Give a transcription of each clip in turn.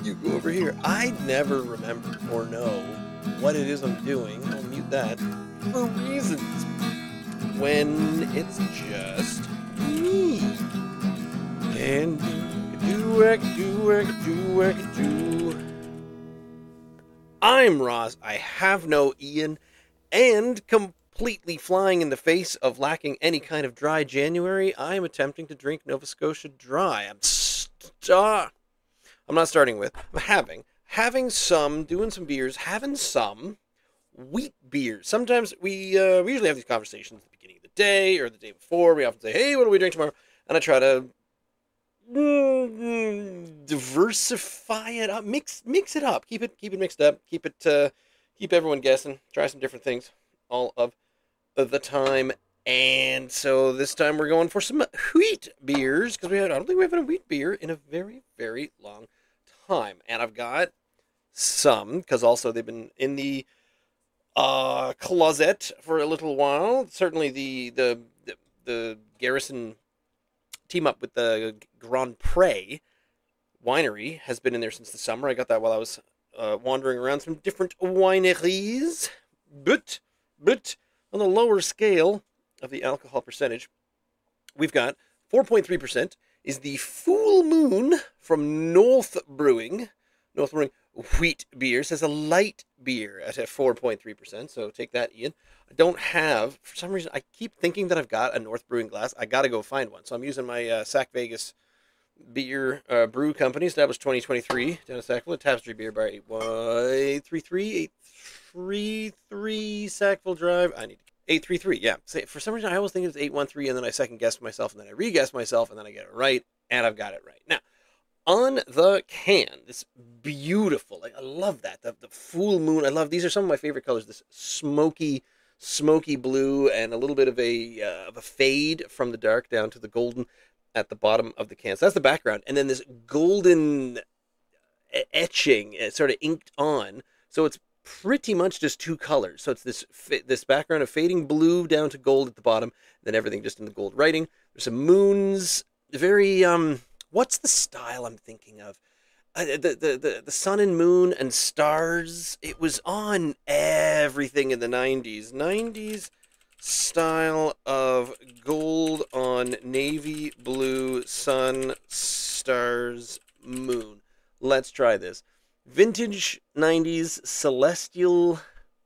You go over here. I never remember or know what it is I'm doing. I'll mute that for reasons when it's just me. And do. I'm Ross. I have no Ian, and completely flying in the face of lacking any kind of dry January, I am attempting to drink Nova Scotia Dry. I'm not starting with. I'm having some, doing some beers, having some wheat beers. Sometimes we usually have these conversations at the beginning of the day or the day before. We often say, "Hey, what do we drink tomorrow?" And I try to diversify it up, mix it up, keep it mixed up, keep everyone guessing, try some different things all of the time. And so this time we're going for some wheat beers because I don't think we've had a wheat beer in a very, very long time. And I've got some because also they've been in the closet for a little while. Certainly the Garrison team up with the Grand Pré winery has been in there since the summer. I got that while I was wandering around some different wineries. But on the lower scale of the alcohol percentage, we've got 4.3% is the Full Moon from North Brewing. North Brewing wheat beer says a light beer at a 4.3%. So take that, Ian. I don't have, for some reason, I keep thinking that I've got a North Brewing glass. I got to go find one. So I'm using my Sac Vegas beer brew company, established 2023 down in Sackville. Tapestry Beer Bar 833 Sackville Drive. I need 833. Yeah. For some reason, I always think it's 813, and then I second guess myself, and then I re-guess myself, and then I get it right, and I've got it right. Now, on the can, this beautiful, like I love that, the full moon. I love, these are some of my favorite colors. This smoky blue and a little bit of a fade from the dark down to the golden at the bottom of the can. So that's the background, and then this golden etching, sort of inked on. So it's pretty much just two colors. So it's this background of fading blue down to gold at the bottom, then everything just in the gold writing. There's some moons, very what's the style I'm thinking of? The sun and moon and stars. It was on everything in the 90s. 90s style of gold on navy blue, sun, stars, moon. Let's try this. Vintage 90s celestial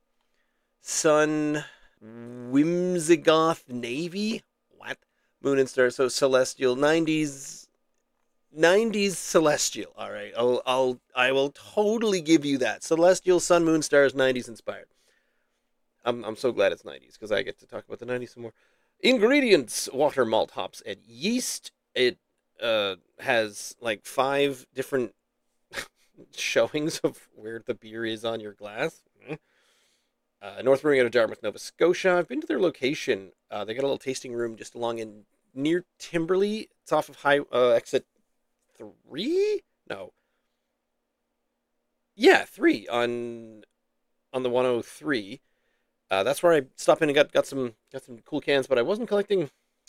sun whimsigoth navy. What? Moon and stars. So celestial 90s celestial. All right. I will totally give you that. Celestial sun, moon, stars, 90s inspired. I'm so glad it's 90s because I get to talk about the 90s some more. Ingredients: water, malt, hops, and yeast. It has like 5 different showings of where the beer is on your glass. North Brewing out of Dartmouth, Nova Scotia. I've been to their location. They got a little tasting room just along in near Timberley. It's off of exit 3? No. Yeah, 3 on the 103. That's where I stopped in and got some cool cans, but I wasn't collecting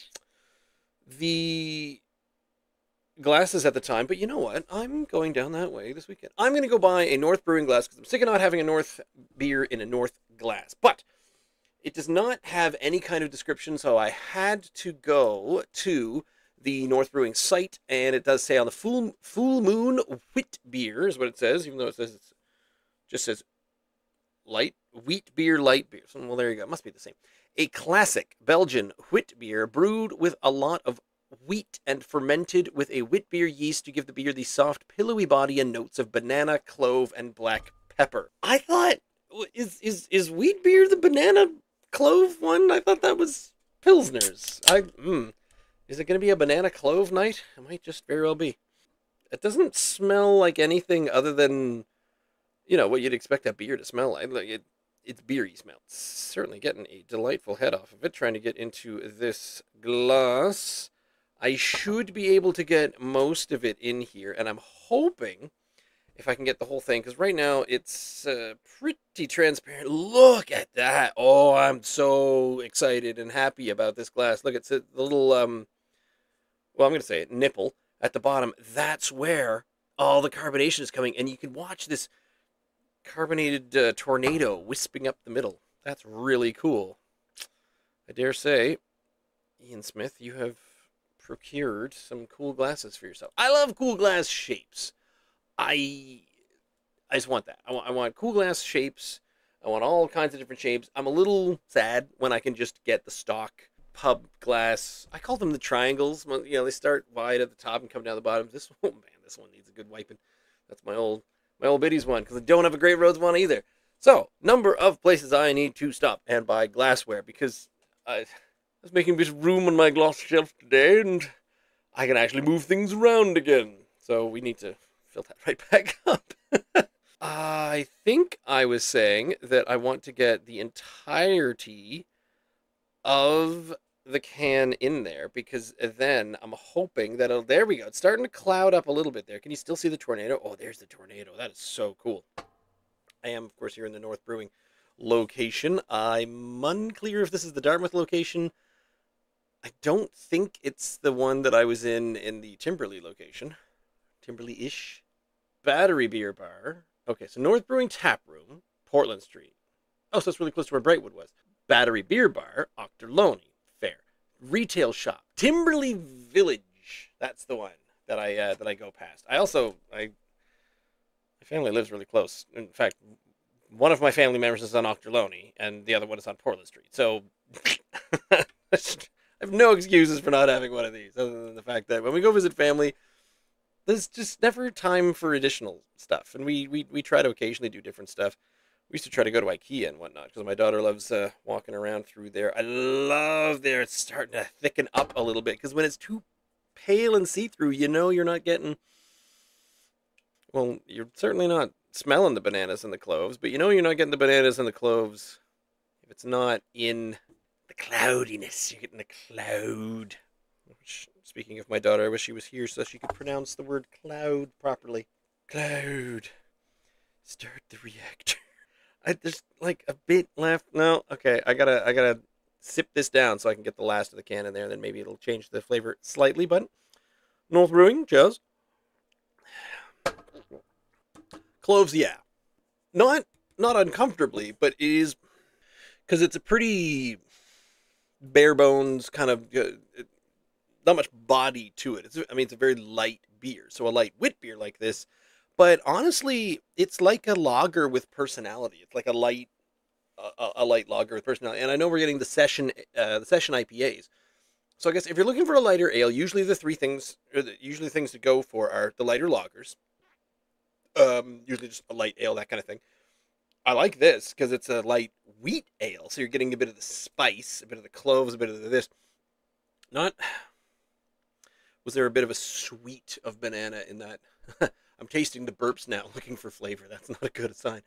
the glasses at the time. But you know what? I'm going down that way this weekend. I'm going to go buy a North Brewing glass because I'm sick of not having a North beer in a North glass. But it does not have any kind of description, so I had to go to the North Brewing site, and it does say on the Full Moon wheat beer is what it says, even though it just says light wheat beer, light beer. So, well, there you go. It must be the same. A classic Belgian wheat beer brewed with a lot of wheat and fermented with a wheat beer yeast to give the beer the soft, pillowy body and notes of banana, clove, and black pepper. I thought, is wheat beer the banana clove one? I thought that was Pilsner's. Is it going to be a banana clove night? It might just very well be. It doesn't smell like anything other than, what you'd expect a beer to smell like. It's beery smell. It's certainly getting a delightful head off of it. Trying to get into this glass. I should be able to get most of it in here, and I'm hoping if I can get the whole thing, because right now it's pretty transparent. Look at that. Oh, I'm so excited and happy about this glass. Look, it's the little, well, I'm going to say it, nipple at the bottom. That's where all the carbonation is coming, and you can watch this carbonated tornado wisping up the middle. That's really cool. I dare say, Ian Smith, you have procured some cool glasses for yourself. I love cool glass shapes. I I just want that. I want cool glass shapes. I want all kinds of different shapes. I'm a little sad when I can just get the stock pub glass. I call them the triangles. You know, they start wide at the top and come down the bottom. This one, oh man, this one needs a good wiping. That's my old biddies one because I don't have a Great Roads one either. So, number of places I need to stop and buy glassware because I was making a bit of room on my glass shelf today and I can actually move things around again. So we need to fill that right back up. I think I was saying that I want to get the entirety of the can in there because then I'm hoping that it'll, there we go. It's starting to cloud up a little bit there. Can you still see the tornado? Oh, there's the tornado. That is so cool. I am, of course, here in the North Brewing location. I'm unclear if this is the Dartmouth location. I don't think it's the one that I was in the Timberley location. Timberley-ish. Battery Beer Bar. Okay, so North Brewing Tap Room, Portland Street. Oh, so that's really close to where Brightwood was. Battery Beer Bar, Ochterlony. Fair. Retail Shop, Timberley Village. That's the one that I go past. My family lives really close. In fact, one of my family members is on Ochterlony, and the other one is on Portland Street. So I have no excuses for not having one of these, other than the fact that when we go visit family, there's just never time for additional stuff. And we try to occasionally do different stuff. We used to try to go to IKEA and whatnot, because my daughter loves walking around through there. I love there. It's starting to thicken up a little bit, because when it's too pale and see-through, you know you're not getting... Well, you're certainly not smelling the bananas and the cloves, but you know you're not getting the bananas and the cloves if it's not in the cloudiness. You're getting the cloud. Which, speaking of my daughter, I wish she was here so she could pronounce the word cloud properly. Cloud. Start the reactor. There's like a bit left. No, okay. I gotta sip this down so I can get the last of the can in there, and then maybe it'll change the flavor slightly. But North Brewing, cheers. Cloves, yeah. Not uncomfortably, but it is because it's a pretty bare bones kind of not much body to it. It's a very light beer, so a light wit beer like this. But honestly, it's like a lager with personality. It's like a light lager with personality. And I know we're getting the session IPAs. So I guess if you're looking for a lighter ale, usually the things to go for are the lighter lagers. Usually just a light ale, that kind of thing. I like this because it's a light wheat ale, so you're getting a bit of the spice, a bit of the cloves, a bit of this. Was there a bit of a sweet of banana in that? I'm tasting the burps now, looking for flavor. That's not a good sign.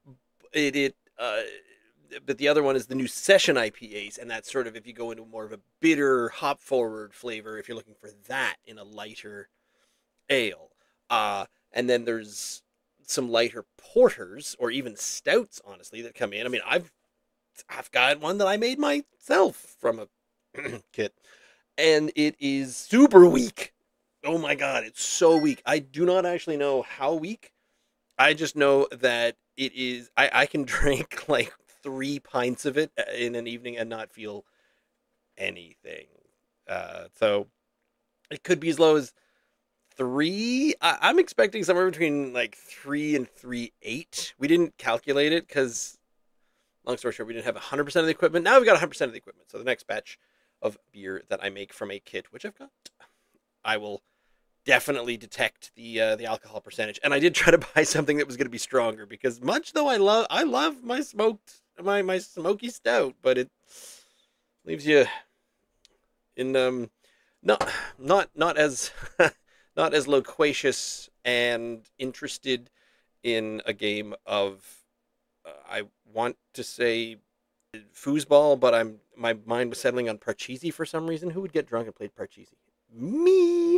But the other one is the new session IPAs, and that's sort of if you go into more of a bitter, hop-forward flavor, if you're looking for that in a lighter ale. And then there's some lighter porters or even stouts, honestly, that come in. I mean, I've got one that I made myself from a kit, and it is super weak. Oh my god, it's so weak. I do not actually know how weak. I just know that it is. I can drink like 3 pints of it in an evening and not feel anything. So it could be as low as 3. I'm expecting somewhere between like 3 and 3.8. We didn't calculate it because, long story short, we didn't have 100% of the equipment. Now we've got 100% of the equipment. So the next batch of beer that I make from a kit, which I've got, I will definitely detect the alcohol percentage. And I did try to buy something that was going to be stronger because much though I love my smoky stout, but it leaves you in not as not as loquacious and interested in a game of, I want to say foosball, but my mind was settling on Parcheesi for some reason. Who would get drunk and play Parcheesi? Me!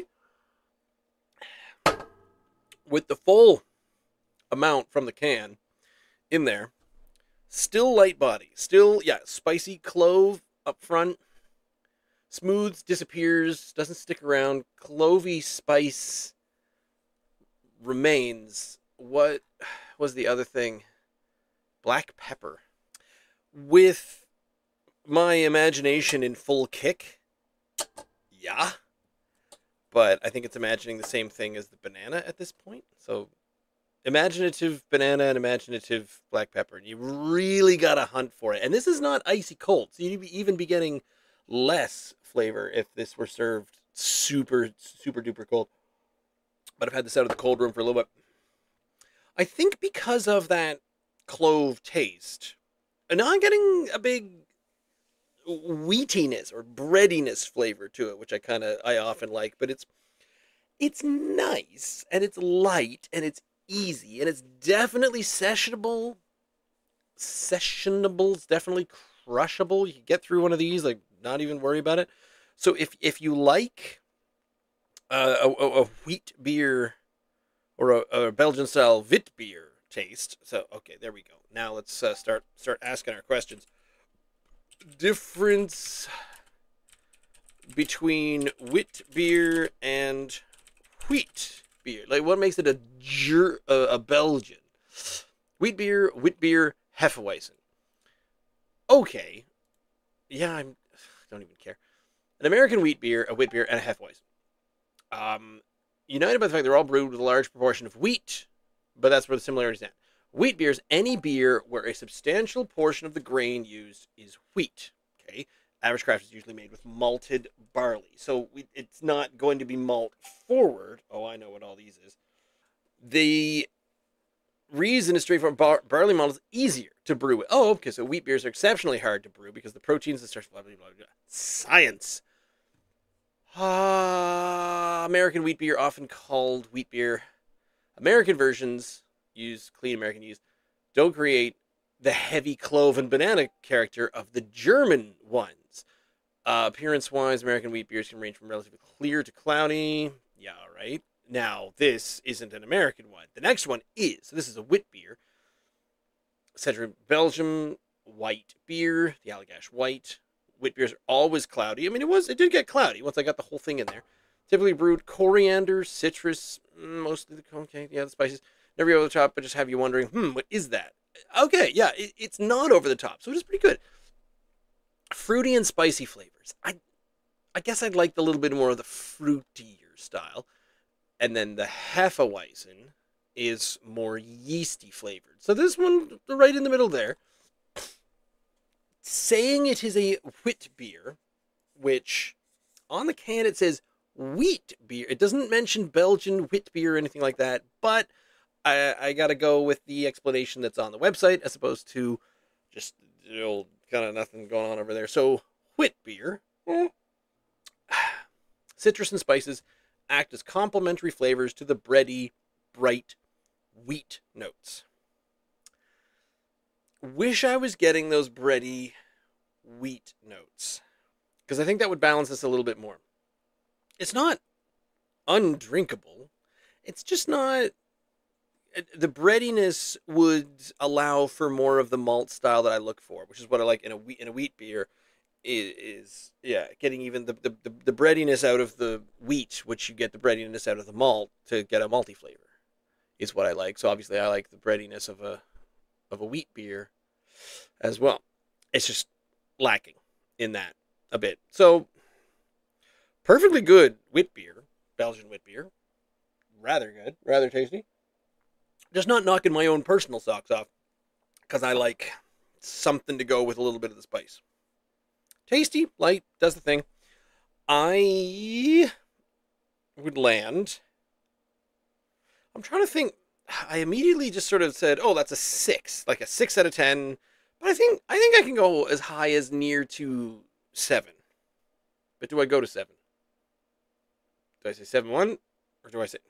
With the full amount from the can in there, still light body, still, yeah, spicy clove up front. Smooths, disappears, doesn't stick around. Clovey spice remains. What was the other thing? Black pepper. With my imagination in full kick, yeah. But I think it's imagining the same thing as the banana at this point. So imaginative banana and imaginative black pepper. And you really got to hunt for it. And this is not icy cold. So you'd even be getting less flavor if this were served super, super duper cold. But I've had this out of the cold room for a little bit. I think because of that clove taste, and now I'm getting a big wheatiness or breadiness flavor to it, which I often like, but it's nice and it's light and it's easy and it's definitely sessionable. It's definitely crushable. You can get through one of these, like, not even worry about it. So if you like a wheat beer or a Belgian style wit beer taste, so okay, there we go. Now let's start asking our questions. Difference between wit beer and wheat beer. Like, what makes it a Belgian? Wheat beer, wit beer, Hefeweizen. Okay. Yeah, I don't even care. An American wheat beer, a wit beer, and a Hefeweizen. United by the fact they're all brewed with a large proportion of wheat, but that's where the similarities end. Wheat beer is any beer where a substantial portion of the grain used is wheat. Okay, average craft is usually made with malted barley, so it's not going to be malt forward. Oh, I know what all these is. The reason is straightforward. Barley malt is easier to brew with. Oh, okay, so wheat beers are exceptionally hard to brew because the proteins and starch. Blah blah blah blah. Science. American wheat beer, often called wheat beer. American versions use clean American yeast, don't create the heavy clove and banana character of the German ones. Appearance-wise, American wheat beers can range from relatively clear to cloudy. Yeah, right. Now, this isn't an American one. The next one is. So this is a wit beer. Central Belgium white beer, the Allagash white. Wit beers are always cloudy. I mean, it did get cloudy once I got the whole thing in there. Typically brewed coriander, citrus, mostly the spices. Never go over the top, but just have you wondering, what is that? Okay, yeah, it's not over the top, so it is pretty good. Fruity and spicy flavors. I guess I'd like a little bit more of the fruitier style. And then the Hefeweizen is more yeasty flavored. So this one, right in the middle there. Saying it is a wit beer, which on the can it says wheat beer. It doesn't mention Belgian wit beer or anything like that, but I got to go with the explanation that's on the website as opposed to just old kind of nothing going on over there. So, wit beer, citrus and spices act as complementary flavors to the bready, bright wheat notes. Wish I was getting those bready wheat notes because I think that would balance this a little bit more. It's not undrinkable. It's just not. The breadiness would allow for more of the malt style that I look for, which is what I like in a wheat beer. Is getting even the breadiness out of the wheat, which you get the breadiness out of the malt to get a malty flavor, is what I like. So obviously I like the breadiness of a wheat beer as well. It's just lacking in that a bit. So perfectly good wheat beer, Belgian wheat beer, rather good, rather tasty. Just not knocking my own personal socks off because I like something to go with a little bit of the spice. Tasty, light, does the thing. I would land. I'm trying to think. I immediately just sort of said, "Oh, that's a 6, like a 6 out of 10." But I think I can go as high as near to 7. But do I go to 7? Do I say 7.1 or do I say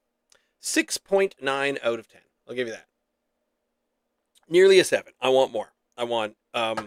6.9 out of 10? I'll give you that. Nearly a 7. I want more. I want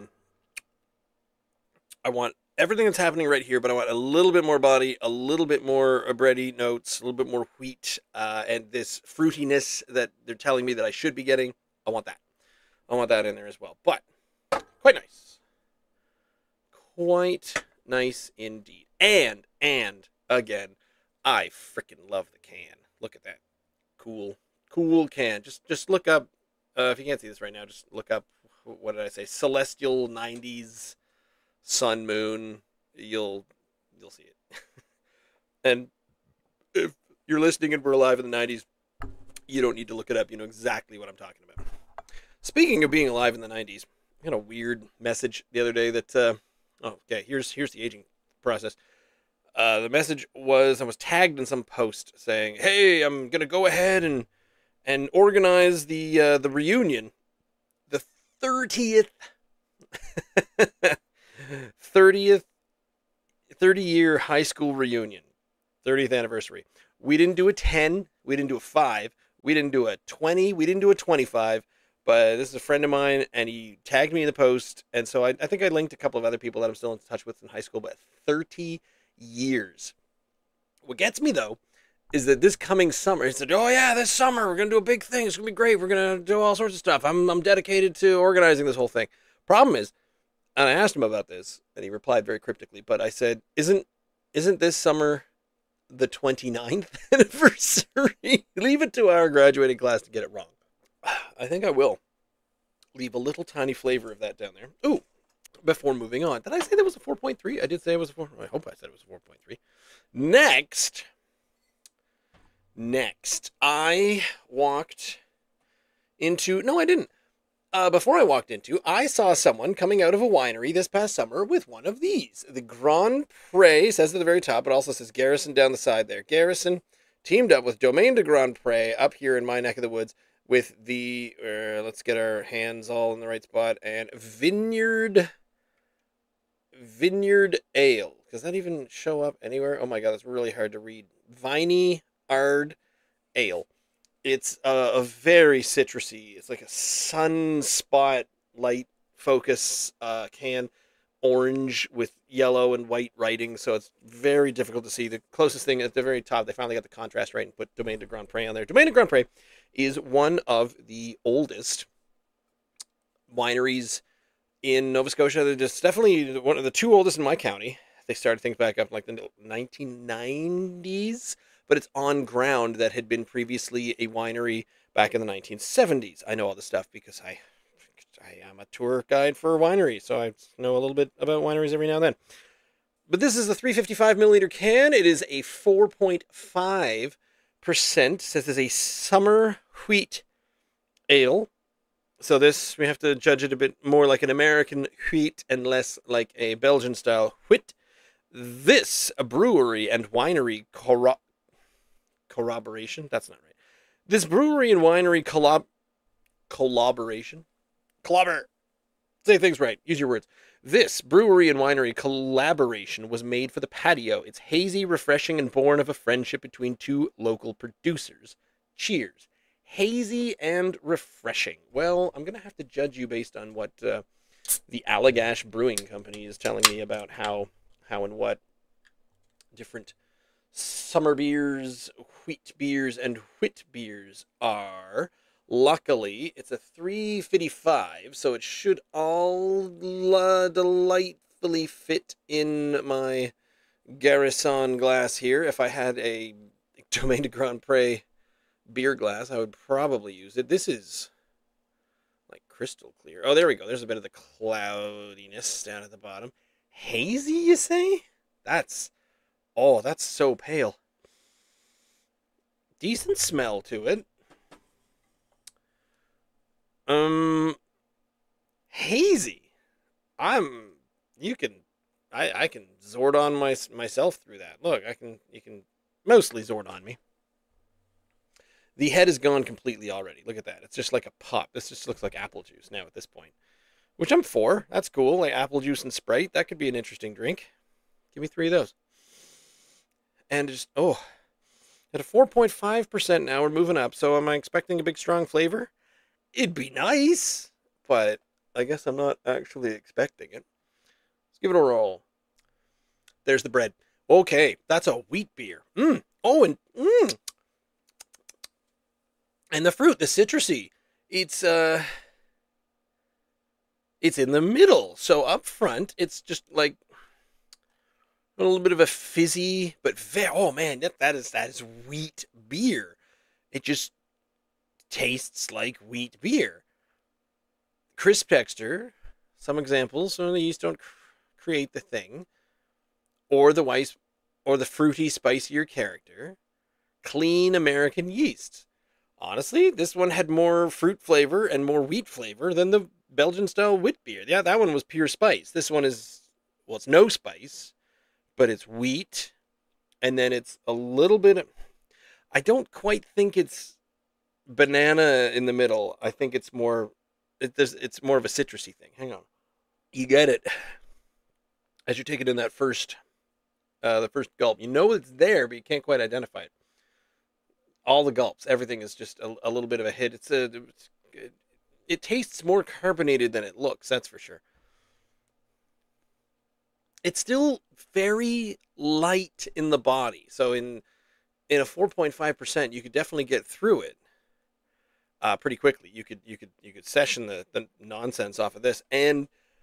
everything that's happening right here, but I want a little bit more body, a little bit more bready notes, a little bit more wheat, and this fruitiness that they're telling me that I should be getting. I want that. I want that in there as well. But quite nice. Quite nice indeed. And again, I freaking love the can. Look at that. cool can. Just look up. If you can't see this right now, just look up. What did I say? Celestial '90s sun moon. You'll see it. And if you're listening and we're alive in the '90s, you don't need to look it up. You know exactly what I'm talking about. Speaking of being alive in the '90s, I got a weird message the other day that. Okay, here's the aging process. The message was I was tagged in some post saying, "Hey, I'm gonna go ahead and organize the reunion, the 30th 30-year high school reunion, 30th anniversary. We didn't do a 10, we didn't do a 5, we didn't do a 20, we didn't do a 25." But this is a friend of mine, and he tagged me in the post, and so I think I linked a couple of other people that I'm still in touch with in high school, but 30 years. What gets me, though, is that this coming summer, he said, "Oh, yeah, this summer, we're going to do a big thing. It's going to be great. We're going to do all sorts of stuff. I'm dedicated to organizing this whole thing." Problem is, and I asked him about this, and he replied very cryptically, but I said, isn't this summer the 29th anniversary? Leave it to our graduating class to get it wrong. I think I will leave a little tiny flavor of that down there. Ooh, before moving on. Did I say that was a 4.3? I did say it was a 4. I hope I said it was a 4.3. Next, I walked into... No, I didn't. Before I walked into, I saw someone coming out of a winery this past summer with one of these. The Grand Pré says at the very top, but also says Garrison down the side there. Garrison teamed up with Domaine de Grand Pré up here in my neck of the woods with the, let's get our hands all in the right spot, and Vineyard Ale. Does that even show up anywhere? Oh my god, that's really hard to read. Vineyard Ale. It's a very citrusy, it's like a sunspot light focus can, orange with yellow and white writing, so it's very difficult to see. The closest thing at the very top, they finally got the contrast right and put Domaine de Grand Pré on there. Domaine de Grand Pré is one of the oldest wineries in Nova Scotia. They're just definitely one of the two oldest in my county. They started things back up in like the 1990s, but it's on ground that had been previously a winery back in the 1970s. I know all this stuff because I am a tour guide for wineries, so I know a little bit about wineries every now and then. But this is the 355 milliliter can. It is a 4.5%. Says it's a summer wheat ale. So this, we have to judge it a bit more like an American wheat and less like a Belgian style wheat. This, a brewery and winery corroboration. That's not right. This brewery and winery collaboration. Say things right. Use your words. This brewery and winery collaboration was made for the patio. It's hazy, refreshing, and born of a friendship between two local producers. Cheers. Hazy and refreshing. Well, I'm going to have to judge you based on what the Allagash Brewing Company is telling me about how and what different summer beers, wheat beers, and wheat beers are. Luckily, it's a 355, so it should all delightfully fit in my Garrison glass here. If I had a Domaine de Grand Pré beer glass, I would probably use it. This is like crystal clear. Oh, there we go. There's a bit of the cloudiness down at the bottom. Hazy, you say? That's so pale. Decent smell to it. Hazy. I can Zordon myself through that. Look, you can mostly Zordon me. The head is gone completely already. Look at that. It's just like a pop. This just looks like apple juice now at this point. Which I'm for. That's cool. Like apple juice and Sprite. That could be an interesting drink. Give me 3 of those. And just, at a 4.5% now, we're moving up. So am I expecting a big, strong flavor? It'd be nice, but I guess I'm not actually expecting it. Let's give it a roll. There's the bread. Okay, that's a wheat beer. Oh, and the fruit, the citrusy. It's in the middle. So up front, it's just like a little bit of a fizzy, but oh man, that is wheat beer. It just tastes like wheat beer. Crisp texture, some examples, so the yeast don't create the thing, or the fruity, spicier character. Clean American yeast. Honestly, this one had more fruit flavor and more wheat flavor than the Belgian style wit beer. Yeah, that one was pure spice. This one is, well, it's no spice, but it's wheat, and then it's a little bit. I don't quite think it's banana in the middle. I think it's more. It's more of a citrusy thing. Hang on, you get it as you take it in that the first gulp. You know it's there, but you can't quite identify it. All the gulps, everything is just a little bit of a hit. It tastes more carbonated than it looks. That's for sure. It's still very light in the body. So in a 4.5%, you could definitely get through it pretty quickly. You could session the nonsense off of this, and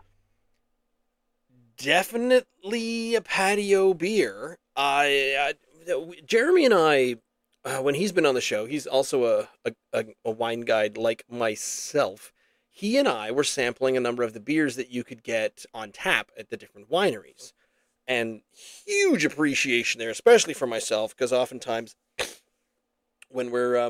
definitely a patio beer. Jeremy and I, when he's been on the show, he's also a wine guide like myself. He and I were sampling a number of the beers that you could get on tap at the different wineries. And huge appreciation there, especially for myself, because oftentimes when we're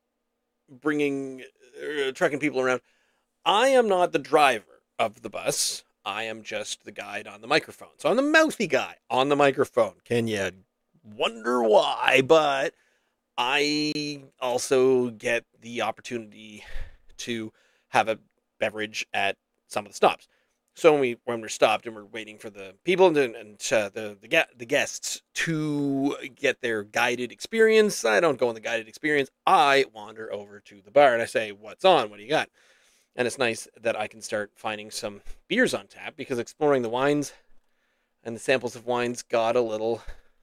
trucking people around, I am not the driver of the bus. I am just the guide on the microphone. So I'm the mouthy guy on the microphone. Can you wonder why? But I also get the opportunity to have a beverage at some of the stops. So when we're stopped and we're waiting for the people and the guests to get their guided experience, I don't go on the guided experience. I wander over to the bar and I say, "What's on? What do you got?" And it's nice that I can start finding some beers on tap, because exploring the wines and the samples of wines got a little,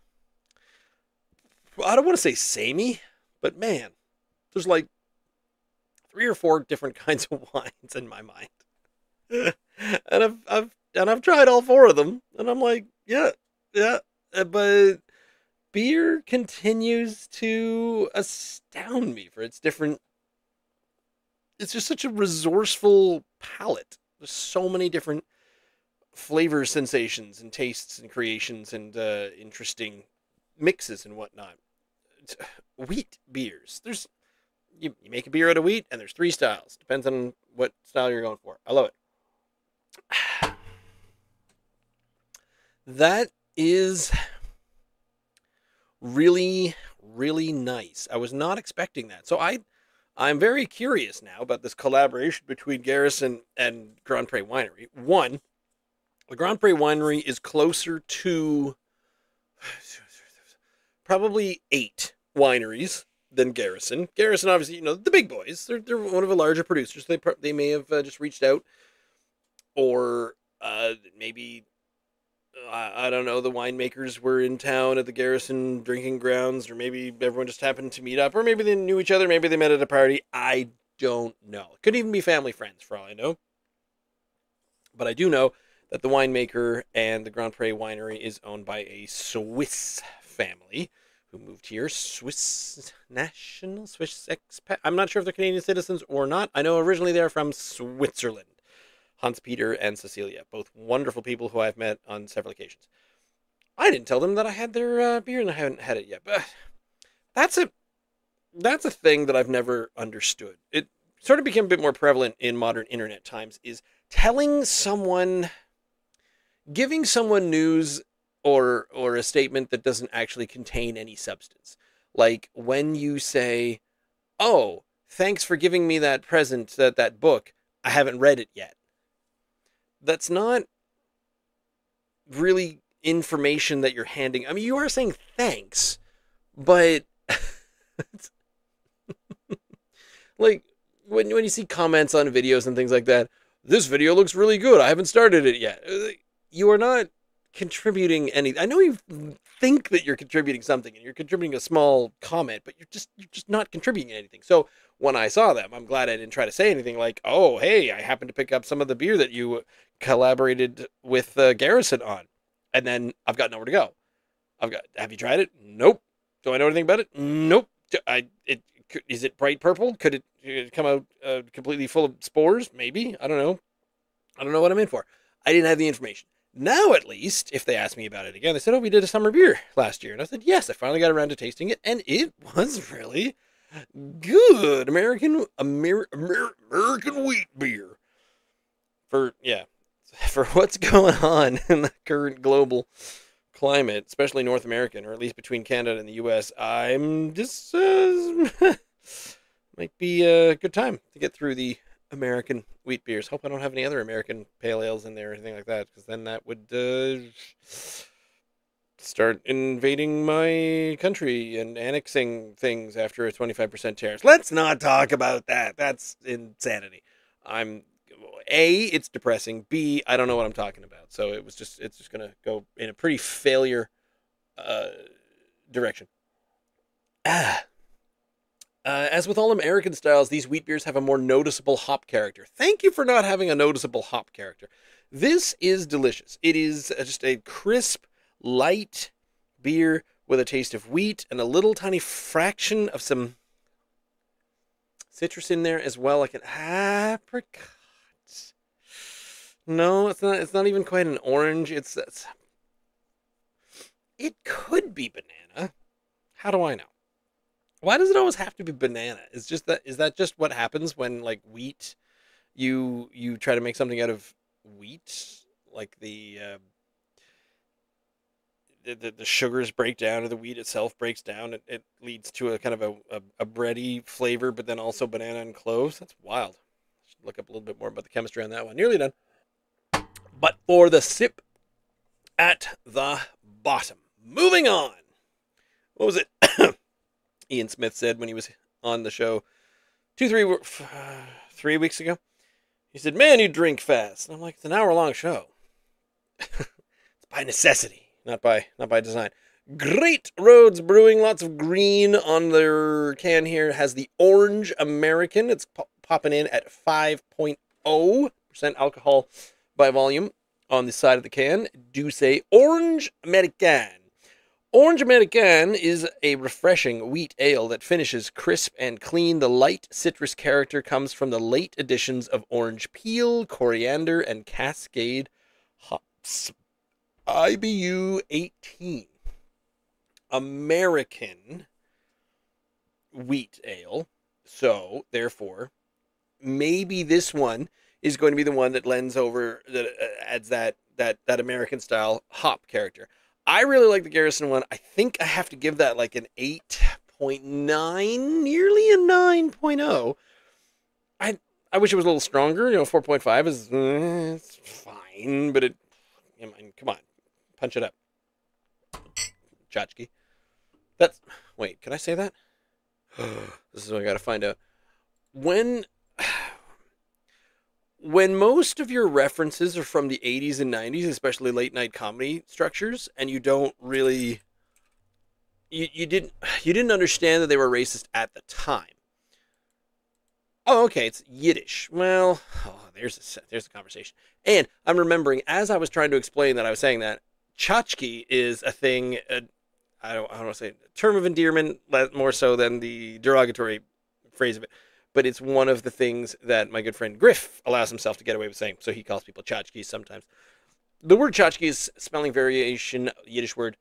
I don't want to say samey, but man, there's like 3 or 4 different kinds of wines in my mind. and I've tried all 4 of them, and I'm like, yeah, but beer continues to astound me for its different. It's just such a resourceful palate. There's so many different flavor sensations and tastes and creations and interesting mixes and whatnot. Wheat beers. You make a beer out of wheat, and there's 3 styles. Depends on what style you're going for. I love it. That is really, really nice. I was not expecting that. So I'm very curious now about this collaboration between Garrison and Grand Pré Winery. One, the Grand Pré Winery is closer to probably 8 wineries than Garrison. Garrison, obviously, the big boys. They're one of the larger producers. They may have just reached out, or maybe I don't know. The winemakers were in town at the Garrison drinking grounds, or maybe everyone just happened to meet up, or maybe they knew each other. Maybe they met at a party. I don't know. It could even be family friends, for all I know. But I do know that the winemaker and the Grand Pré Winery is owned by a Swiss family who moved here. Swiss national, Swiss expat. I'm not sure if they're Canadian citizens or not. I know originally they're from Switzerland. Hans Peter and Cecilia, both wonderful people who I've met on several occasions. I didn't tell them that I had their beer, and I haven't had it yet. But that's a thing that I've never understood. It sort of became a bit more prevalent in modern internet times, is giving someone news or a statement that doesn't actually contain any substance. Like when you say, "Oh, thanks for giving me that present, that book. I haven't read it yet." That's not really information that you're handing. I mean, you are saying thanks, but like when you see comments on videos and things like that, "This video looks really good. I haven't started it yet." You are not contributing any. I know you think that you're contributing something and you're contributing a small comment, but you're just not contributing anything. So when I saw them, I'm glad I didn't try to say anything like, "Oh, hey, I happened to pick up some of the beer that you collaborated with Garrison on," and then I've got nowhere to go. Have you tried it? Nope. Do I know anything about it? Nope. Is it bright purple? Could it come out completely full of spores? Maybe. I don't know. I don't know what I'm in for. I didn't have the information. Now, at least, if they ask me about it again, they said, "Oh, we did a summer beer last year," and I said, "Yes." I finally got around to tasting it, and it was really good. American wheat beer. For what's going on in the current global climate, especially North American, or at least between Canada and the U.S., I'm just might be a good time to get through the American wheat beers. Hope I don't have any other American pale ales in there or anything like that, because then that would start invading my country and annexing things after a 25% tariff. Let's not talk about that. That's insanity. It's depressing. B, I don't know what I'm talking about. So it's just gonna go in a pretty failure direction. As with all American styles, these wheat beers have a more noticeable hop character. Thank you for not having a noticeable hop character. This is delicious. It is just a crisp, light beer with a taste of wheat and a little tiny fraction of some citrus in there as well, like an apricot. No, it's not. It's not even quite an orange. It could be banana. How do I know? Why does it always have to be banana? Is that just what happens when, like, wheat, you try to make something out of wheat, like the sugars break down, or the wheat itself breaks down. It leads to a kind of a bready flavor, but then also banana and cloves. That's wild. Should look up a little bit more about the chemistry on that one. Nearly done. But for the sip at the bottom. Moving on. What was it? Ian Smith said when he was on the show 3 weeks ago. He said, "Man, you drink fast." And I'm like, "It's an hour-long show." It's by necessity, not by design. Great Roads Brewing, lots of green on their can here. It has the Orange American. It's popping in at 5.0% alcohol by volume on the side of the can. Do say Orange American. Orange American is a refreshing wheat ale that finishes crisp and clean. The light citrus character comes from the late additions of orange peel, coriander, and Cascade hops. IBU 18. American wheat ale. So, therefore, maybe this one is going to be the one that adds that American style hop character. I really like the Garrison one. I think I have to give that like an 8.9, nearly a 9.0. I wish it was a little stronger. 4.5 is it's fine, but come on, punch it up, Chachki. Wait, can I say that? This is what I got to find out. When most of your references are from the 80s and 90s, especially late night comedy structures, and you don't really you didn't understand that they were racist at the time. Oh, okay, it's Yiddish. Well, there's a conversation. And I'm remembering as I was trying to explain that I was saying that tchotchke is a thing. I don't want to say a term of endearment more so than the derogatory phrase of it. But it's one of the things that my good friend Griff allows himself to get away with saying. So he calls people tchotchkes sometimes. The word tchotchke is spelling variation, Yiddish word,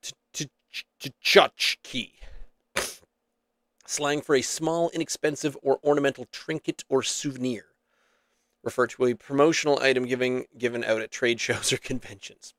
tchotchke. Slang for a small, inexpensive, or ornamental trinket or souvenir. Refer to a promotional item given out at trade shows or conventions.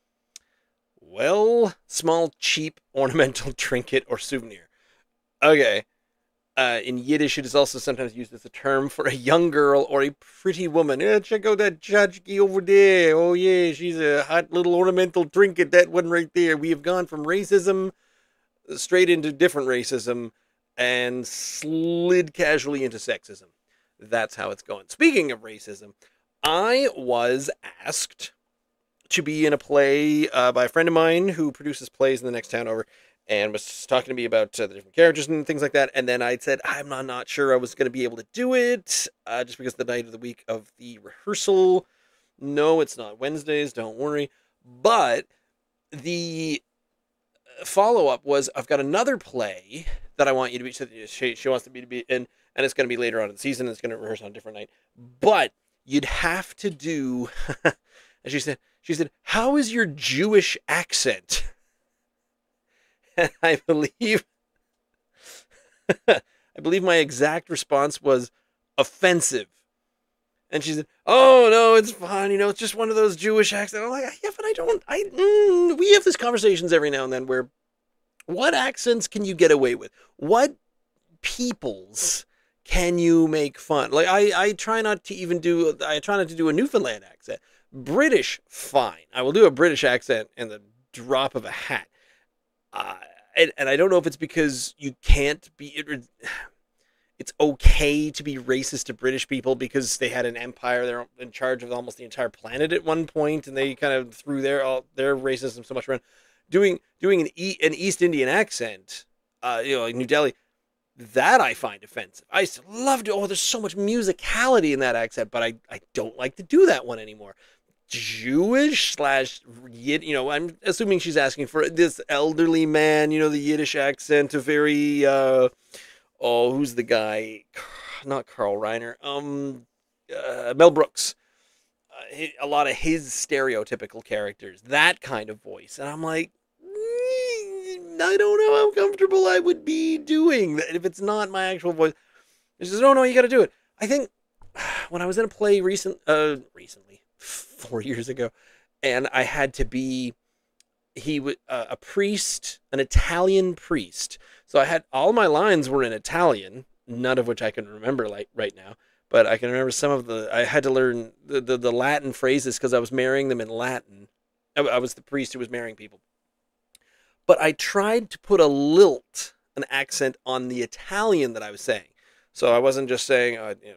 Well, small, cheap, ornamental trinket or souvenir. Okay. In Yiddish, it is also sometimes used as a term for a young girl or a pretty woman. Check out that tchotchke over there. Oh, yeah, she's a hot little ornamental trinket. That one right there. We have gone from racism straight into different racism and slid casually into sexism. That's how it's going. Speaking of racism, I was asked to be in a play by a friend of mine who produces plays in the next town over, and was talking to me about the different characters and things like that. And then I said, I'm not sure I was going to be able to do it, just because the night of the week of the rehearsal. No, it's not Wednesdays, don't worry. But the follow-up was, I've got another play that I want you to be. She wants to be, and it's going to be later on in the season. It's going to rehearse on a different night. But you'd have to do, and she said, how is your Jewish accent? And I believe my exact response was offensive. And she said, "Oh no, it's fine. It's just one of those Jewish accents." I'm like, "Yeah, but I don't. We have these conversations every now and then where, what accents can you get away with? What peoples can you make fun? Like I try not to do a Newfoundland accent. British, fine. I will do a British accent in the drop of a hat. And I don't know if it's because you can't be. It's okay to be racist to British people because they had an empire. They're in charge of almost the entire planet at one point, and they kind of threw their racism so much around. Doing an East Indian accent, like New Delhi, that I find offensive. I used to love to. Oh, there's so much musicality in that accent, but I don't like to do that one anymore. Jewish / I'm assuming she's asking for this elderly man, the Yiddish accent, a very who's the guy? Not Carl Reiner. Mel Brooks. A lot of his stereotypical characters, that kind of voice, and I'm like, I don't know how comfortable I would be doing that if it's not my actual voice. She says, "No, you got to do it." I think when I was in a play recently, 4 years ago, and I had to be a priest, an Italian priest. So I had all my lines were in Italian, none of which I can remember right now, but I can remember some of I had to learn the Latin phrases because I was marrying them in Latin. I was the priest who was marrying people. But I tried to put a lilt, an accent on the Italian that I was saying. So I wasn't just saying,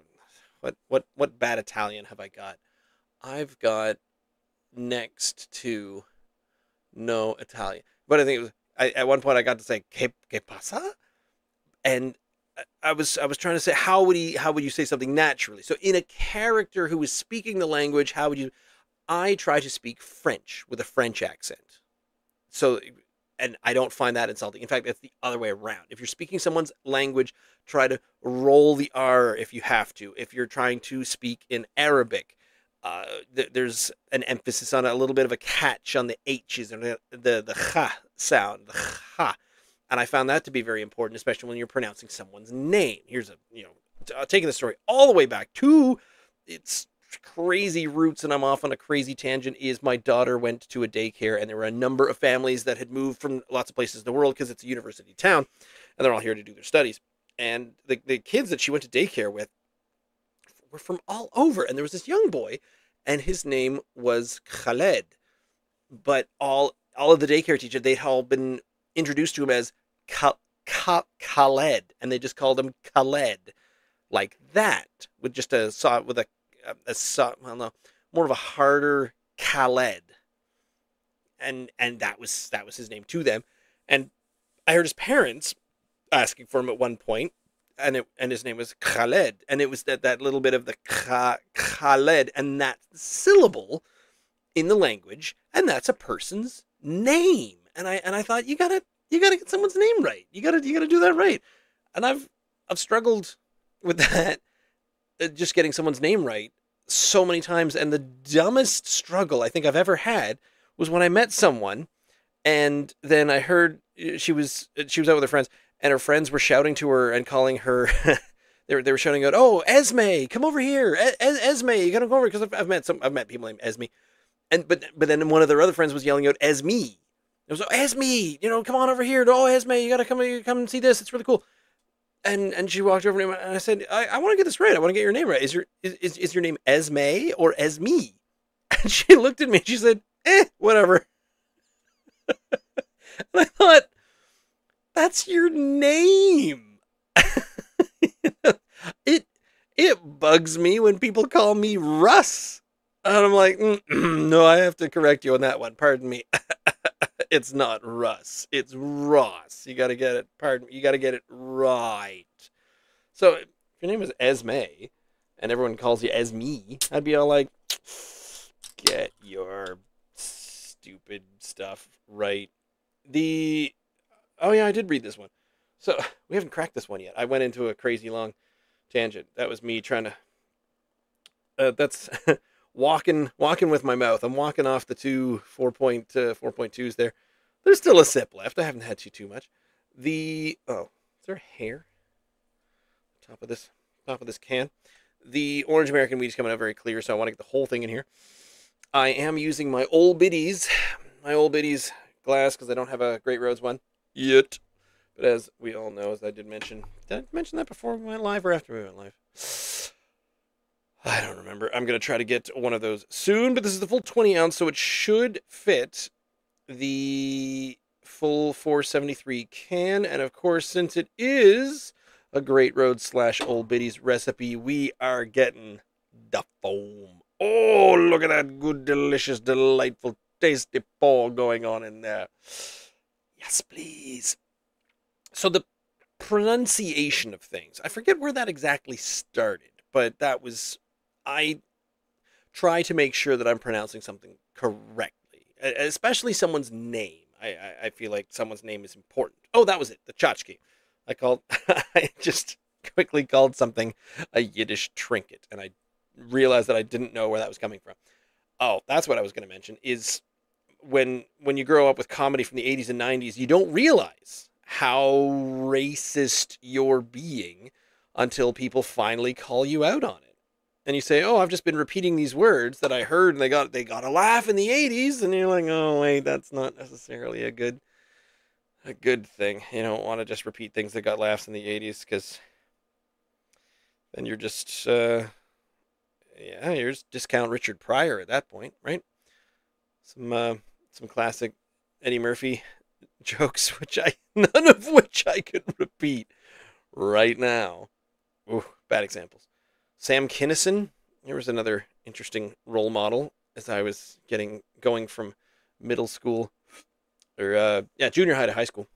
what bad Italian have I got? I've got next to no Italian. But I think it was, at one point I got to say, que pasa? And I was trying to say, how would you say something naturally? So in a character who is speaking the language, I try to speak French with a French accent. So, and I don't find that insulting. In fact, it's the other way around. If you're speaking someone's language, try to roll the R if you have to. If you're trying to speak in Arabic, there's an emphasis on a little bit of a catch on the H's and the cha sound, the cha. And I found that to be very important, especially when you're pronouncing someone's name. Here's taking the story all the way back to its crazy roots, and I'm off on a crazy tangent, is my daughter went to a daycare, and there were a number of families that had moved from lots of places in the world because it's a university town, and they're all here to do their studies. And the kids that she went to daycare with were from all over, and there was this young boy, and his name was Khaled. But all of the daycare teachers, they'd all been introduced to him as Khaled, and they just called him Khaled, like that, with just more of a harder Khaled, and that was his name to them. And I heard his parents asking for him at one point, and his name was Khaled, and it was that little bit of the Khaled, and that syllable in the language, and that's a person's name. And I thought, you gotta get someone's name right. You gotta do that right. And I've struggled with that, just getting someone's name right so many times. And the dumbest struggle I think I've ever had was when I met someone, and then I heard she was out with her friends, and her friends were shouting to her and calling her. they were shouting out, "Oh, Esme, come over here, Esme, you gotta come over," because I've met people named Esme, and but then one of their other friends was yelling out Esme. It was, "Oh, Esme, come on over here. Oh, Esme, you gotta come and see this. It's really cool." And she walked over to me, and I said, I want to get this right. I want to get your name right. Is your name Esme or Esme? And she looked at me and she said, whatever. And I thought, that's your name. It bugs me when people call me Russ. And I'm like, no, I have to correct you on that one. Pardon me. It's not Russ. It's Ross. You got to get it. Pardon me. You got to get it right. So if your name is Esme and everyone calls you Esme, I'd be all like, get your stupid stuff right. Oh yeah, I did read this one. So we haven't cracked this one yet. I went into a crazy long tangent. That was me trying to. That's walking with my mouth. I'm walking off the two 4.2s there. There's still a sip left. I haven't had too much. Is there hair? Top of this can. The orange American wheat is coming out very clear, so I want to get the whole thing in here. I am using my Old Biddies glass because I don't have a Great Roads one yet. But as we all know, as I did mention that before we went live or after we went live? I don't remember. I'm going to try to get one of those soon, but this is the full 20 ounce, so it should fit the full 473 can. And of course, since it is a Great Road / Old Biddies recipe, we are getting the foam. Oh, look at that good, delicious, delightful, tasty pour going on in there. Yes, please. So the pronunciation of things, I forget where that exactly started, but I try to make sure that I'm pronouncing something correctly, especially someone's name. I feel like someone's name is important. Oh, that was it, the tchotchke. I just quickly called something a Yiddish trinket, and I realized that I didn't know where that was coming from. Oh, that's what I was going to mention, is when you grow up with comedy from the 80s and 90s, you don't realize how racist you're being until people finally call you out on it. And you say, "Oh, I've just been repeating these words that I heard, and they got a laugh in the 80s." And you're like, "Oh, wait, that's not necessarily a good thing. You don't want to just repeat things that got laughs in the 80s, because then you're just you're just discount Richard Pryor at that point, right?" Some classic Eddie Murphy jokes, none of which I could repeat right now. Ooh, bad examples. Sam Kinison, here was another interesting role model as I was going from middle school, or junior high to high school.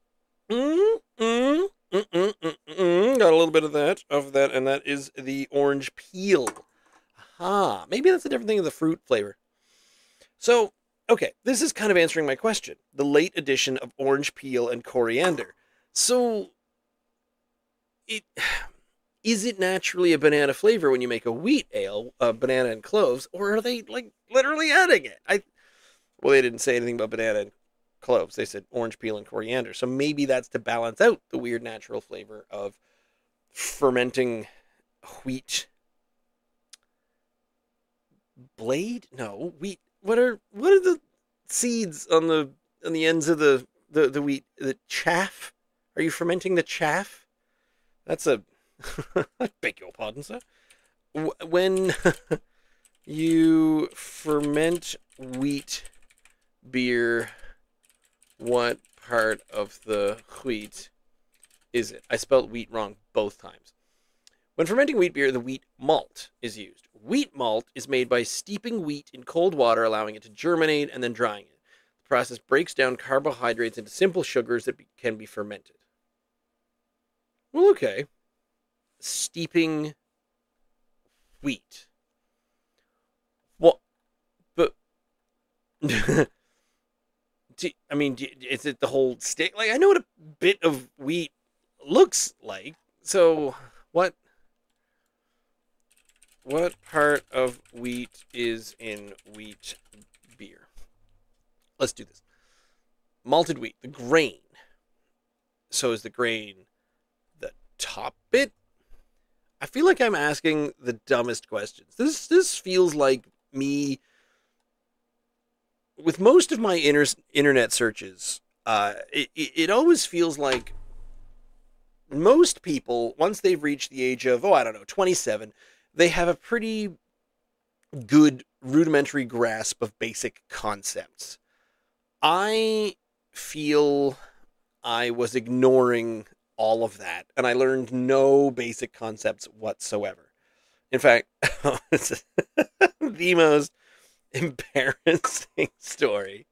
Got a little bit of that, and that is the orange peel. Aha, maybe that's a different thing of the fruit flavor. So, okay, this is kind of answering my question. The late addition of orange peel and coriander. So, is it naturally a banana flavor when you make a wheat ale, banana and cloves, or are they like literally adding it? Well, they didn't say anything about banana and cloves. They said orange peel and coriander. So maybe that's to balance out the weird natural flavor of fermenting wheat blade? No, wheat. What are the seeds on the ends of the wheat? The chaff? Are you fermenting the chaff? That's a I beg your pardon, sir. When you ferment wheat beer, what part of the wheat is it? I spelled wheat wrong both times. When fermenting wheat beer, the wheat malt is used. Wheat malt is made by steeping wheat in cold water, allowing it to germinate, and then drying it. The process breaks down carbohydrates into simple sugars that can be fermented. Well, okay. Steeping wheat. Well, but is it the whole stick? Like, I know what a bit of wheat looks like. So, what part of wheat is in wheat beer? Let's do this. Malted wheat, the grain. So is the grain the top bit? I feel like I'm asking the dumbest questions. This feels like me with most of my internet searches. It always feels like most people, once they've reached the age of 27, they have a pretty good rudimentary grasp of basic concepts. I feel I was ignoring all of that, and I learned no basic concepts whatsoever. In fact, it's the most embarrassing story.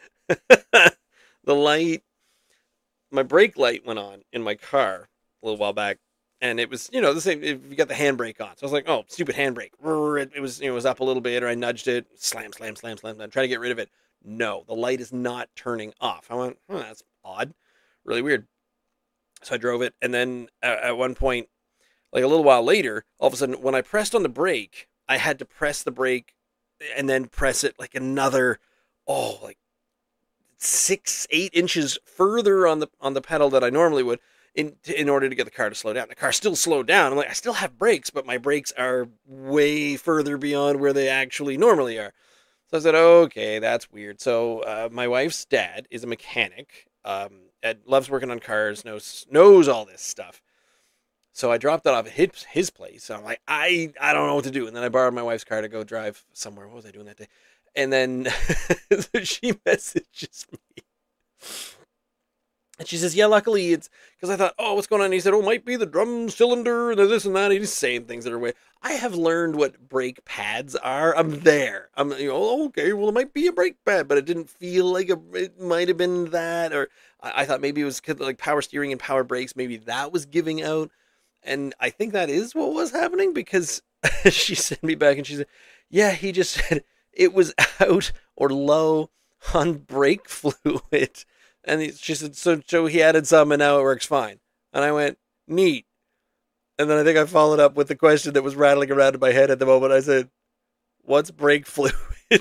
My brake light went on in my car a little while back, and it was, the same. You got the handbrake on, so I was like, "Oh, stupid handbrake!" It was up a little bit, or I nudged it, slam, slam, slam, slam, slam, try to get rid of it. No, the light is not turning off. I went, "Oh, that's odd, really weird." So I drove it, and then at one point, like a little while later, all of a sudden, when I pressed on the brake, I had to press the brake and then press it like another, like 6, 8 inches further on the pedal that I normally would in order to get the car to slow down. The car still slowed down. I'm like, I still have brakes, but my brakes are way further beyond where they actually normally are. So I said, okay, that's weird. So my wife's dad is a mechanic. And loves working on cars, knows all this stuff. So I dropped it off at his place. So I'm like, I don't know what to do. And then I borrowed my wife's car to go drive somewhere. What was I doing that day? And then she messages me. And she says, yeah, luckily it's because I thought, oh, what's going on? And he said, oh, it might be the drum cylinder and this and that. He's saying things that are way. I have learned what brake pads are. I'm there. Okay, well, it might be a brake pad, but it didn't feel like it might have been that. Or I thought maybe it was like power steering and power brakes. Maybe that was giving out. And I think that is what was happening because she sent me back and she said, yeah, he just said it was out or low on brake fluid. And she said, so he added some and now it works fine. And I went, neat. And then I think I followed up with the question that was rattling around in my head at the moment. I said, what's brake fluid?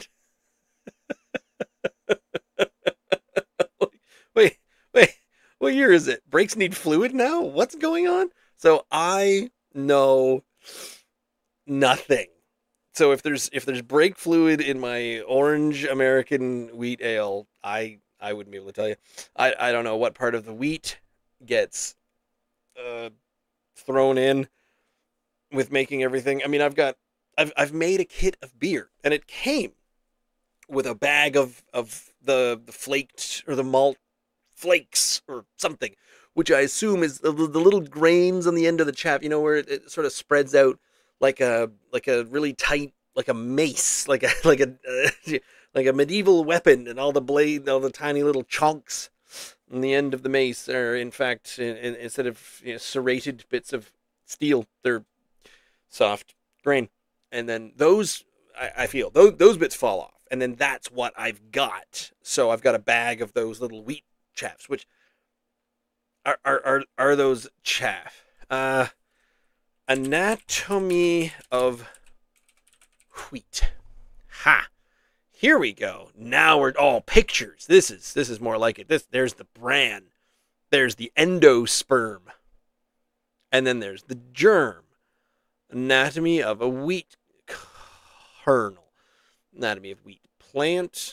wait, what year is it? Brakes need fluid now? What's going on? So I know nothing. So if there's brake fluid in my orange American wheat ale, I wouldn't be able to tell you. I don't know what part of the wheat gets thrown in with making everything. I mean, I've made a kit of beer, and it came with a bag of the flaked or the malt flakes or something, which I assume is the little grains on the end of the chaff. Where it sort of spreads out like a really tight, like a mace, like a medieval weapon, and all the tiny little chunks on the end of the mace are in fact instead of serrated bits of steel, they're soft grain, and then those I feel those bits fall off, and then that's what I've got. So I've got a bag of those little wheat chaffs, which are those chaff. Anatomy of wheat. Ha! Here we go. Now we're all pictures. This is more like it. There's the bran. There's the endosperm. And then there's the germ. Anatomy of a wheat kernel. Anatomy of wheat plant.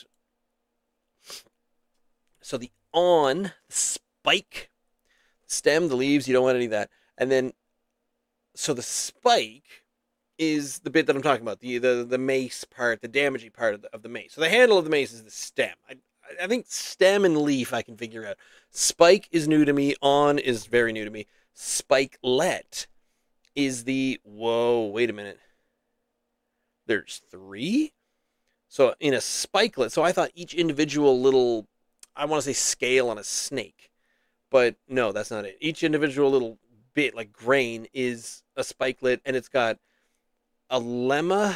So the spike, stem, the leaves, you don't want any of that. And then, so the spike is the bit that I'm talking about, the mace part, the damaging part of the mace. So the handle of the mace is the stem. I think stem and leaf I can figure out. Spike is new to me. On is very new to me. Spikelet is whoa, wait a minute. There's 3? So in a spikelet, so I thought each individual little, I want to say scale on a snake. But no, that's not it. Each individual little bit, like grain, is a spikelet, and it's got a lemma,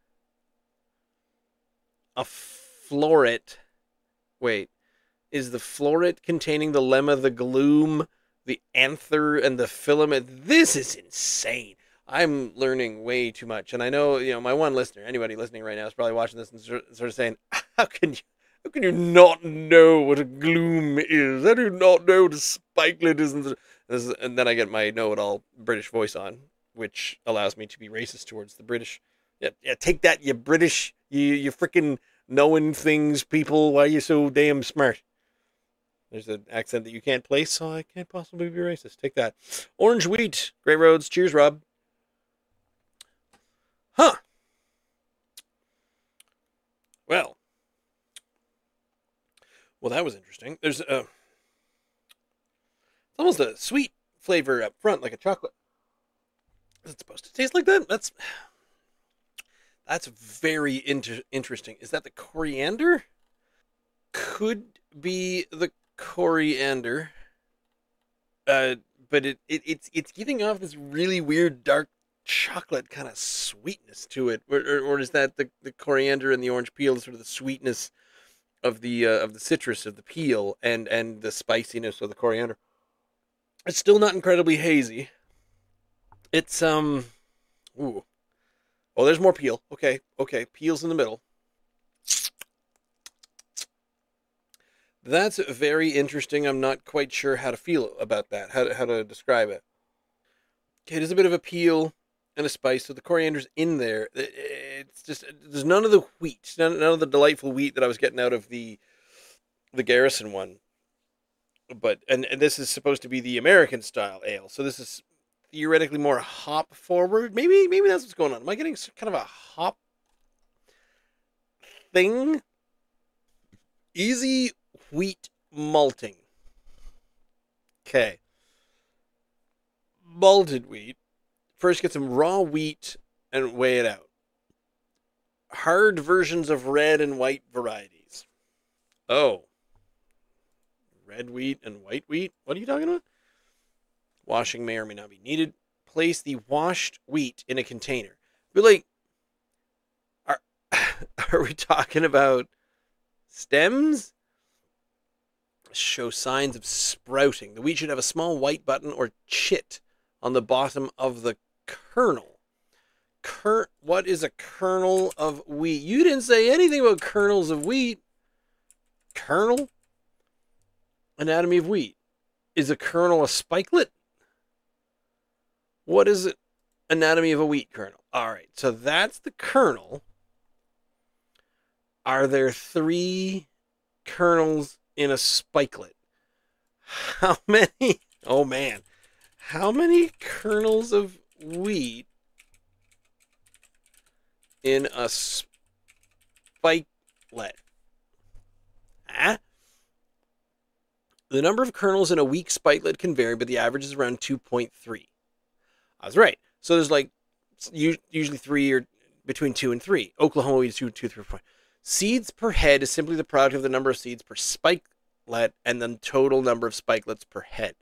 a floret. Wait, is the floret containing the lemma, the gloom, the anther, and the filament? This is insane. I'm learning way too much, and I know my one listener, anybody listening right now, is probably watching this and sort of saying, "How can you not know what a gloom is? How do you not know what a spikelet is?" And then I get my know-it-all British voice on, which allows me to be racist towards the British. Yeah, take that, you British, you freaking knowing things people. Why are you so damn smart? There's an accent that you can't place, so I can't possibly be racist. Take that. Orange wheat, Great Roads. Cheers, Rob. Huh. Well, that was interesting. There's almost a sweet flavor up front, like a chocolate. Is it supposed to taste like that? That's very interesting. Is that the coriander? Could be the coriander. But it's giving off this really weird dark chocolate kind of sweetness to it, or is that the coriander and the orange peel, sort of the sweetness of the citrus of the peel and the spiciness of the coriander? It's still not incredibly hazy. It's ooh. Oh, there's more peel. Okay, okay, peel's in the middle. That's very interesting. I'm not quite sure how to feel about that. How to describe it. Okay, there's a bit of a peel and a spice. So the coriander's in there. It's just there's none of the wheat, none of the delightful wheat that I was getting out of the Garrison one. But and this is supposed to be the American style ale. So this is theoretically more hop forward. Maybe that's what's going on. Am I getting kind of a hop thing? Easy wheat malting. Okay. Malted wheat. First get some raw wheat and weigh it out. Hard versions of red and white varieties. Oh, red wheat and white wheat? What are you talking about? Washing may or may not be needed. Place the washed wheat in a container. But like, are, are we talking about stems? Show signs of sprouting. The wheat should have a small white button or chit on the bottom of the kernel. What is a kernel of wheat? You didn't say anything about kernels of wheat. Kernel? Anatomy of wheat. Is a kernel a spikelet? What is it? Anatomy of a wheat kernel. All right, so that's the kernel. Are there 3 kernels in a spikelet? How many? Oh man. How many kernels of wheat in a spikelet? Huh? The number of kernels in a weak spikelet can vary, but the average is around 2.3. I was right. So there's like usually 3 or between 2 and 3. Oklahoma wheat is 2, 3, 4. Seeds per head is simply the product of the number of seeds per spikelet and the total number of spikelets per head.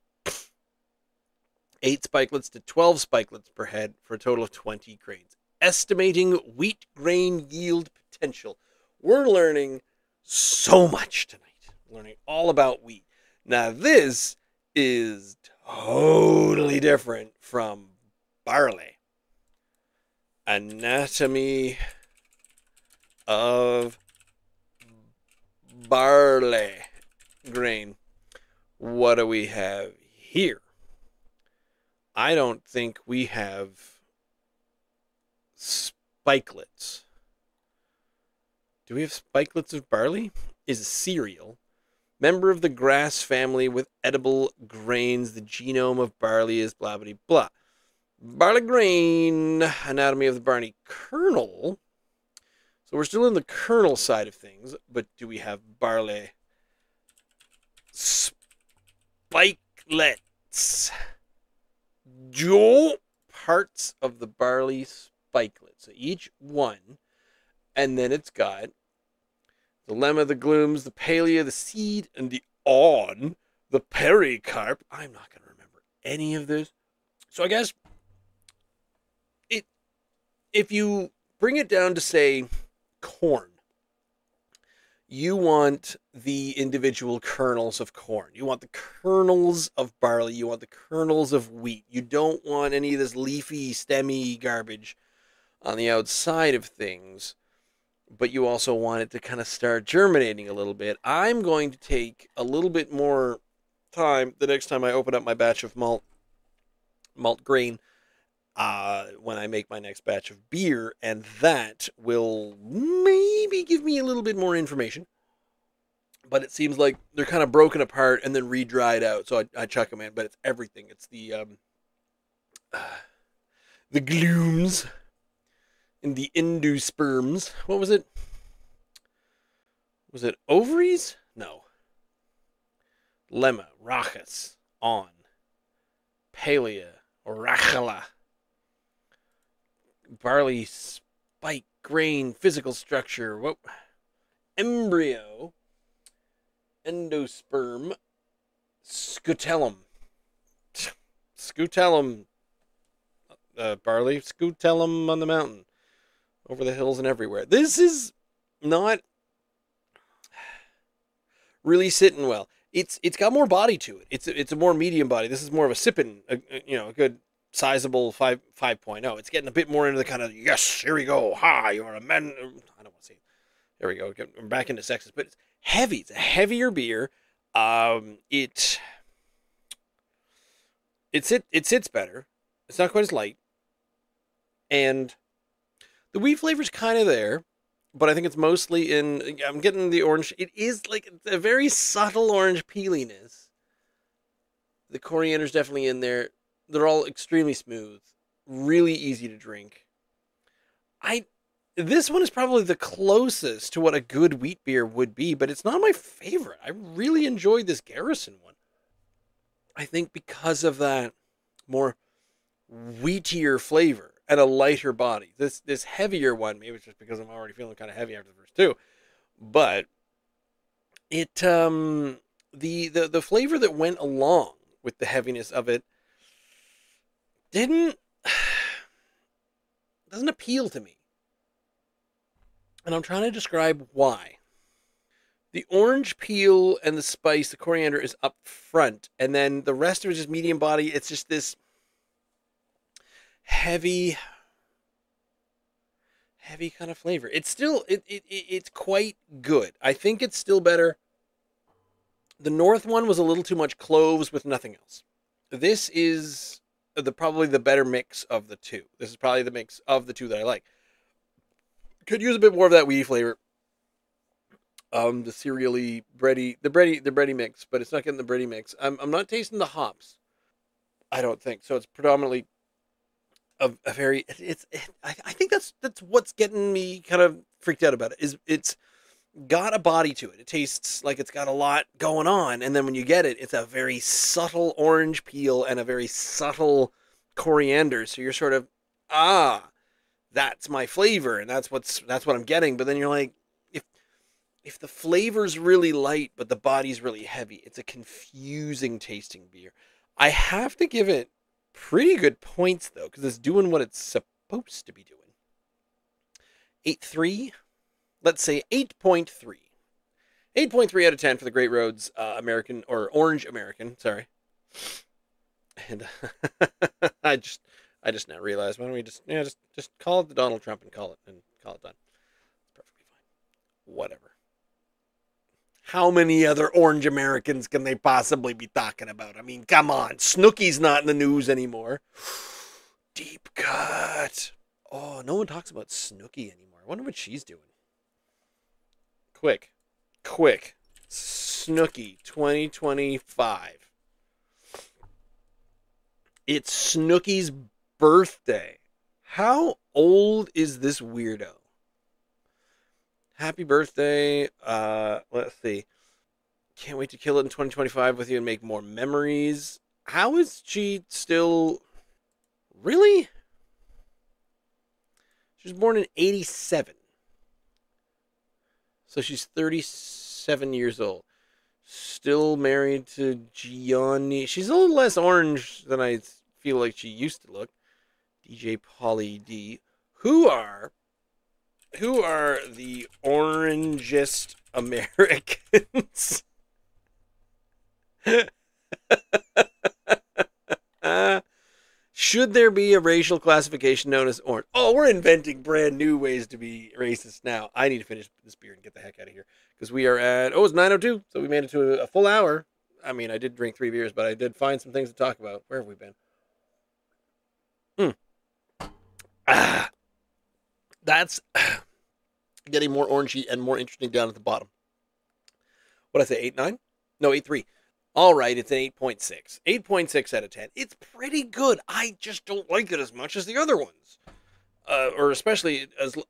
8 spikelets to 12 spikelets per head for a total of 20 grains. Estimating wheat grain yield potential. We're learning so much tonight. Learning all about wheat. Now this is totally different from barley. Anatomy of barley grain. What do we have here? I don't think we have spikelets. Do we have spikelets of barley? Is a cereal. Member of the grass family with edible grains. The genome of barley is blah, blah, blah. Barley grain. Anatomy of the barley kernel. So we're still in the kernel side of things, but do we have barley spikelets? Dual parts of the barley spikelet. So each one, and then it's got the lemma, the glooms, the palea, the seed, and the awn, the pericarp. I'm not going to remember any of this. So I guess if you bring it down to, say, corn, you want the individual kernels of corn. You want the kernels of barley. You want the kernels of wheat. You don't want any of this leafy, stemmy garbage on the outside of things, but you also want it to kind of start germinating a little bit. I'm going to take a little bit more time the next time I open up my batch of malt grain when I make my next batch of beer, and that will maybe give me a little bit more information. But it seems like they're kind of broken apart and then re-dried out, so I chuck them in. But it's everything. It's the glooms and the endosperms. What was it? Was it ovaries? No. Lemma, rachis, on, palea, orachala, barley, spike, grain, physical structure. What? Embryo, endosperm, scutellum. Scutellum, barley, scutellum on the mountain, over the hills and everywhere. This is not really sitting well. It's got more body to it. It's a more medium body. This is more of a sipping, a good sizable 5.0. It's getting a bit more into the kind of, yes, here we go. Ha, you're a man. I don't want to say it. There we go. I'm back into sexist, but it's heavy. It's a heavier beer. It sits better. It's not quite as light. And the wheat flavor's kind of there, but I think it's mostly I'm getting the orange. It is like a very subtle orange peeliness. The coriander's definitely in there. They're all extremely smooth, really easy to drink. This one is probably the closest to what a good wheat beer would be, but it's not my favorite. I really enjoyed this Garrison one. I think because of that more wheatier flavor and a lighter body. This heavier one, maybe it's just because I'm already feeling kind of heavy after the first two, but it the flavor that went along with the heaviness of it doesn't appeal to me. And I'm trying to describe why. The orange peel and the spice, the coriander, is up front, and then the rest of it is just medium body. It's just this heavy kind of flavor. It's still it's quite good. I think it's still better. The North one was a little too much cloves with nothing else. This is probably the better mix of the two. This is probably the mix of the two that I like. Could use a bit more of that weedy flavor. The cereally bready, the bready mix, but it's not getting the bready mix. I'm not tasting the hops. I don't think so. It's predominantly a very. I think that's what's getting me kind of freaked out about it. Is it's got a body to it. It tastes like it's got a lot going on, and then when you get it, it's a very subtle orange peel and a very subtle coriander. So you're sort of that's my flavor, and that's what I'm getting. But then you're like, if the flavor's really light but the body's really heavy, it's a confusing tasting beer. I have to give it pretty good points though, because it's doing what it's supposed to be doing. 8.3. Let's say 8.3. 8.3 out of 10 for the Great Roads American, or Orange American, sorry. And I just now realized, why don't we just call it the Donald Trump and call it done. It's perfectly fine. Whatever. How many other Orange Americans can they possibly be talking about? I mean, come on. Snooki's not in the news anymore. Deep Cut. Oh, no one talks about Snooki anymore. I wonder what she's doing. Quick. Snooki 2025. It's Snooki's birthday. How old is this weirdo? Happy birthday. Let's see. Can't wait to kill it in 2025 with you and make more memories. How is she still... Really? She was born in 87. So she's 37 years old. Still married to Gianni. She's a little less orange than I feel like she used to look. DJ Pauly D. Who are the orangest Americans? Should there be a racial classification known as orange? Oh, we're inventing brand new ways to be racist now. I need to finish this beer and get the heck out of here, because we are at, it's 9:02, so we made it to a full hour. I mean, I did drink 3 beers, but I did find some things to talk about. Where have we been? That's getting more orangey and more interesting down at the bottom. What did I say, 8.9? No, 8.3. All right, it's an 8.6. 8.6 out of 10. It's pretty good. I just don't like it as much as the other ones. Or especially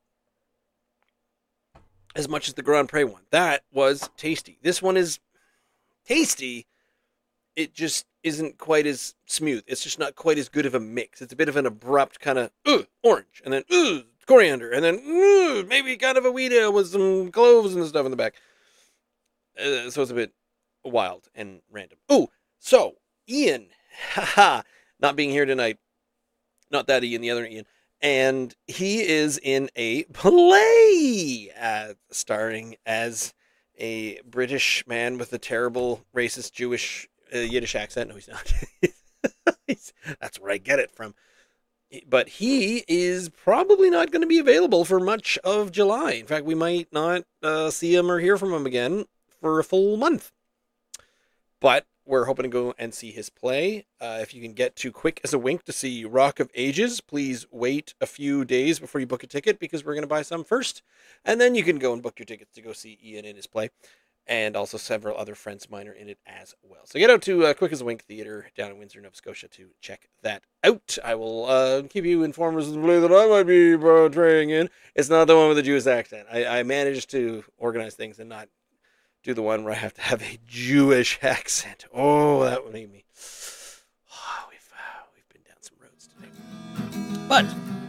as much as the Grand Prix one. That was tasty. This one is tasty. It just isn't quite as smooth. It's just not quite as good of a mix. It's a bit of an abrupt kind of orange, and then coriander, and then maybe kind of a weed with some cloves and stuff in the back. So it's a bit wild and random. So Ian, not being here tonight. Not that Ian, the other Ian. And he is in a play starring as a British man with a terrible racist Jewish Yiddish accent. No, he's not. That's where I get it from. But he is probably not going to be available for much of July. In fact, we might not see him or hear from him again for a full month. But we're hoping to go and see his play. If you can get to Quick as a Wink to see Rock of Ages, please wait a few days before you book a ticket because we're going to buy some first. And then you can go and book your tickets to go see Ian in his play. And also several other friends of mine are in it as well. So get out to Quick as a Wink Theatre down in Windsor, Nova Scotia to check that out. I will keep you informed of the play that I might be portraying in. It's not the one with the Jewish accent. I managed to organize things and not do the one where I have to have a Jewish accent. Oh, that would make me... Oh, we've been down some roads today. But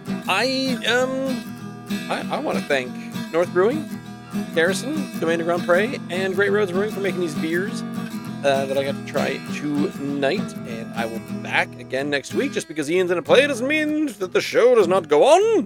I want to thank North Brewing, Garrison, Domaine de Grand Pre, and Great Roads Brewing for making these beers that I got to try tonight. And I will be back again next week. Just because Ian's in a play doesn't mean that the show does not go on.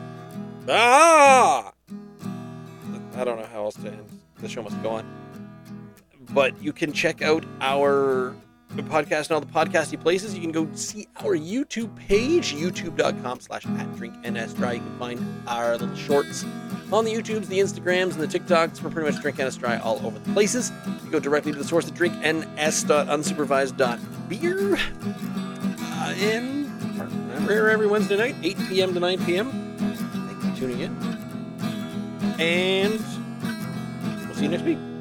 I don't know how else to end. The show must go on. But you can check out our podcast and all the podcasty places. You can go see our YouTube page, youtube.com/@drinknsdry. You can find our little shorts on the YouTubes, the Instagrams, and the TikToks. We're pretty much Drink NS Dry all over the places. You go directly to the source at drinkns.unsupervised.beer. And we're here every Wednesday night, 8 p.m. to 9 p.m. Thank you for tuning in. And we'll see you next week.